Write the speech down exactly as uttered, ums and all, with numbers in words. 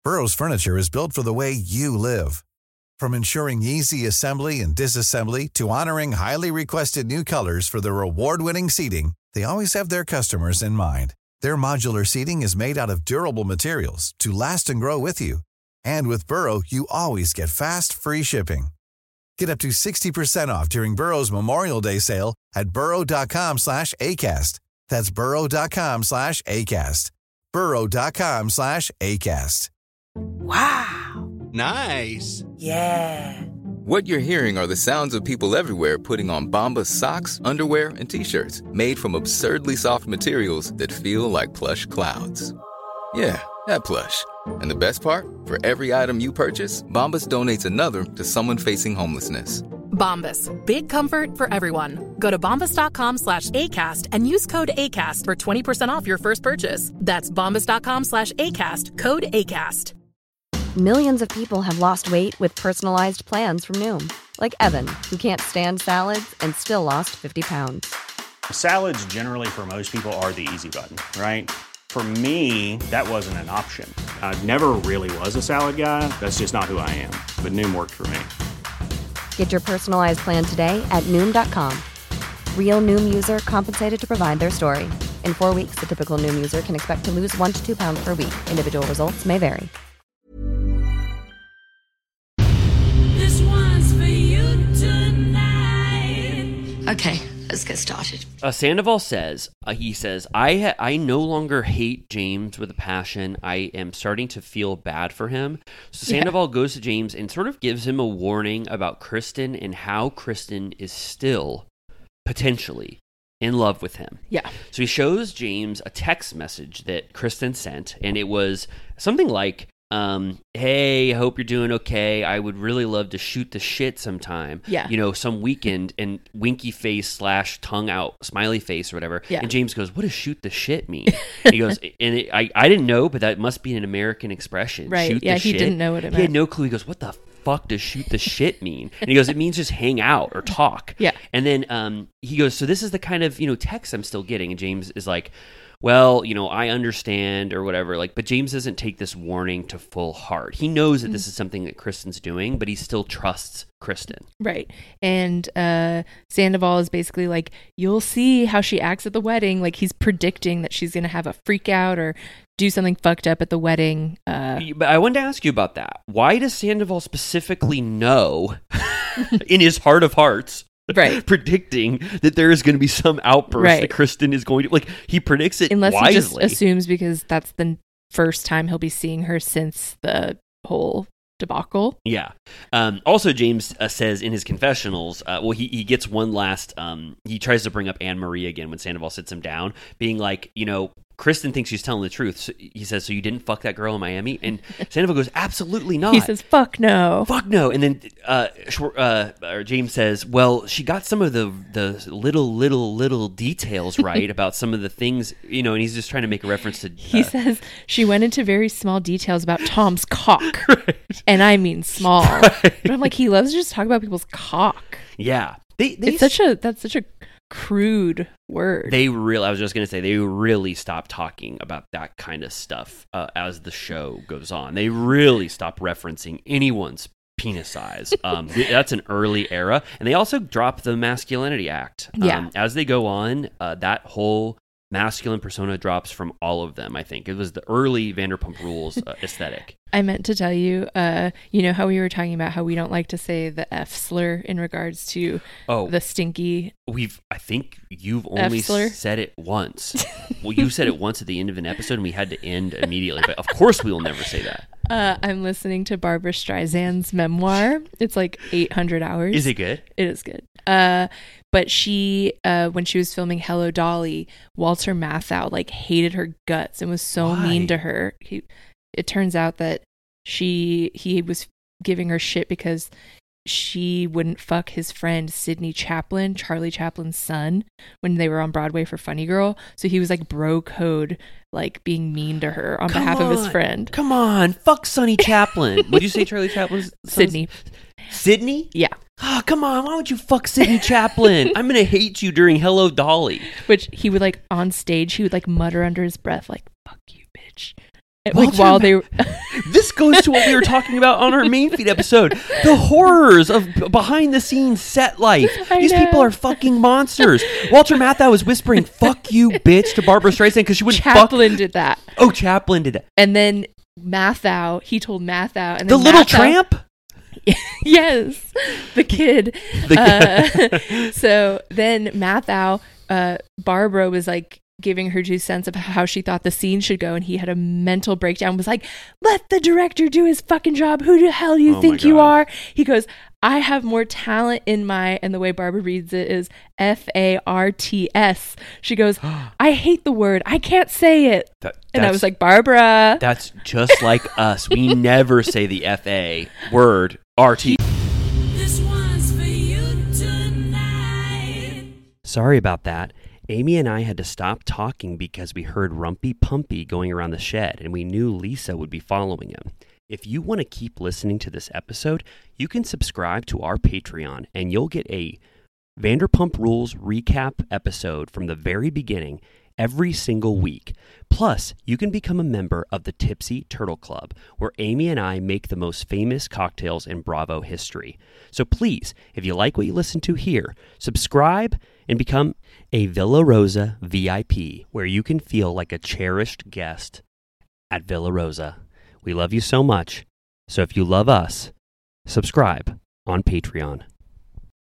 Burrow's furniture is built for the way you live. From ensuring easy assembly and disassembly to honoring highly requested new colors for their award-winning seating, they always have their customers in mind. Their modular seating is made out of durable materials to last and grow with you. And with Burrow, you always get fast, free shipping. Get up to sixty percent off during Burrow's Memorial Day sale at burrow.com slash ACAST. That's burrow.com slash ACAST. burrow.com slash ACAST. Wow. Nice. Yeah. What you're hearing are the sounds of people everywhere putting on Bombas socks, underwear, and T-shirts made from absurdly soft materials that feel like plush clouds. Yeah, that plush. And the best part? For every item you purchase, Bombas donates another to someone facing homelessness. Bombas. Big comfort for everyone. Go to bombas.com slash ACAST and use code ACAST for twenty percent off your first purchase. That's bombas.com slash ACAST. Code ACAST. Millions of people have lost weight with personalized plans from Noom. Like Evan, who can't stand salads and still lost fifty pounds. Salads generally for most people are the easy button, right? For me, that wasn't an option. I never really was a salad guy. That's just not who I am. But Noom worked for me. Get your personalized plan today at Noom dot com. Real Noom user compensated to provide their story. In four weeks, the typical Noom user can expect to lose one to two pounds per week. Individual results may vary. This one's for you tonight. Okay, let's get started. Uh, Sandoval says, uh, he says, I ha- I no longer hate James with a passion. I am starting to feel bad for him. So Sandoval yeah. goes to James and sort of gives him a warning about Kristen and how Kristen is still potentially in love with him. Yeah. So he shows James a text message that Kristen sent, and it was something like, Um, hey, I hope you're doing okay. I would really love to shoot the shit sometime. Yeah. You know, some weekend, and winky face slash tongue out smiley face or whatever. Yeah. And James goes, what does shoot the shit mean? And he goes, and it, I, I didn't know, but that must be an American expression. Right. Shoot yeah, the he shit. didn't know what it meant. He had no clue. He goes, what the fuck does shoot the shit mean? And he goes, it means just hang out or talk. Yeah. And then um, he goes, so this is the kind of, you know, text I'm still getting. And James is like, well, you know, I understand or whatever, like, but James doesn't take this warning to full heart. He knows that this is something that Kristen's doing, but he still trusts Kristen. Right. And uh, Sandoval is basically like, you'll see how she acts at the wedding. Like, he's predicting that she's going to have a freak out or do something fucked up at the wedding. Uh, but I wanted to ask you about that. Why does Sandoval specifically know in his heart of hearts, right, predicting that there is going to be some outburst right. that Kristen is going to, like, he predicts it unless wisely. he just assumes because that's the first time he'll be seeing her since the whole debacle. Yeah. Um, also, James uh, says in his confessionals, uh, well, he, he gets one last, um, he tries to bring up Anne-Marie again when Sandoval sits him down, being like, you know, Kristen thinks she's telling the truth. So he says, so you didn't fuck that girl in Miami? And Sandoval goes, absolutely not. He says, fuck no. Fuck no. And then uh, uh, or James says, well, she got some of the, the little, little, little details right about some of the things, you know, and he's just trying to make a reference to... Uh, he says, she went into very small details about Tom's cock. Right. And I mean small. Right. But I'm like, he loves to just talk about people's cock. Yeah. They, they it's such a, that's such a crude word. They really, I was just going to say, they really stopped talking about that kind of stuff uh, as the show goes on. They really stopped referencing anyone's penis size. Um, that's an early era. And they also dropped the Masculinity Act. Um, yeah. As they go on, uh, that whole masculine persona drops from all of them, I think. It was the early Vanderpump Rules uh, aesthetic. I meant to tell you, uh, you know how we were talking about how we don't like to say the F slur in regards to oh, the stinky We've, I think you've only F-slur? said it once. Well, you said it once at the end of an episode and we had to end immediately. But of course we will never say that. Uh, I'm listening to Barbara Streisand's memoir. It's like eight hundred hours. Is it good? It is good. Uh, but she, uh, when she was filming Hello Dolly, Walter Matthau like hated her guts and was so Why? mean to her. He, it turns out that she he was giving her shit because she wouldn't fuck his friend Sidney Chaplin, Charlie Chaplin's son, when they were on Broadway for Funny Girl. So he was like bro code, like being mean to her on Come behalf on. of his friend. Come on, fuck Sonny Chaplin. Would you say Charlie Chaplin's son's- Sidney. Sidney? Yeah. Oh, come on. Why would you fuck Sidney Chaplin? I'm going to hate you during Hello Dolly. Which he would like on stage, he would like mutter under his breath, like, fuck you, bitch. like Walter while Ma- they were This goes to what we were talking about on our main feed episode. The horrors of behind the scenes set life. I These know. people are fucking monsters. Walter Matthau was whispering, fuck you, bitch, to Barbara Streisand because she wouldn't Chaplin fuck. did that. Oh, Chaplin did that. And then Matthau, he told Matthau. And The then little Matthau- tramp? Yes, the kid. The Uh, so then Matthau, uh, Barbara was like giving her two cents of how she thought the scene should go, and he had a mental breakdown, was like, let the director do his fucking job. Who the hell do you Oh my think you God. are? He goes, I have more talent in my, and the way Barbara reads it is F A R T S. She goes, I hate the word. I can't say it. That- And I that's- was like, Barbara. That's just like us. We never say the F A word, R T. This one's for you tonight. Sorry about that. Amy and I had to stop talking because we heard Rumpy Pumpy going around the shed, and we knew Lisa would be following him. If you want to keep listening to this episode, you can subscribe to our Patreon, and you'll get a Vanderpump Rules recap episode from the very beginning every single week. Plus, you can become a member of the Tipsy Turtle Club, where Amy and I make the most famous cocktails in Bravo history. So please, if you like what you listen to here, subscribe and become a Villa Rosa V I P, where you can feel like a cherished guest at Villa Rosa. We love you so much. So if you love us, subscribe on Patreon.